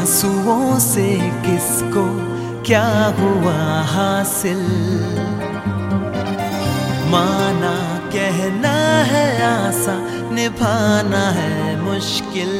आंसुओं से किसको क्या हुआ हासिल, माना कहना है आसान, निभाना है मुश्किल।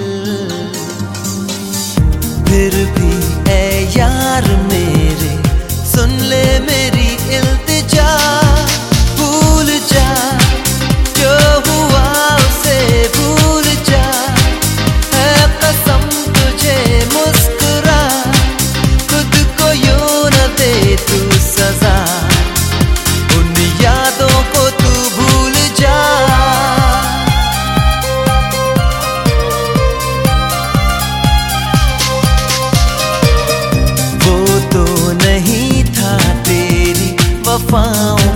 फिर भी ऐ यार मेरे सुन ले मेरी इल्तिजा, भूल जा जो हुआ उसे भूल जा, है कसम तुझे मुस्कुरा, खुद को यूं न दे तू सजा, उन यादों को तू भूल जा। वो तो नहीं था तेरी वफाओं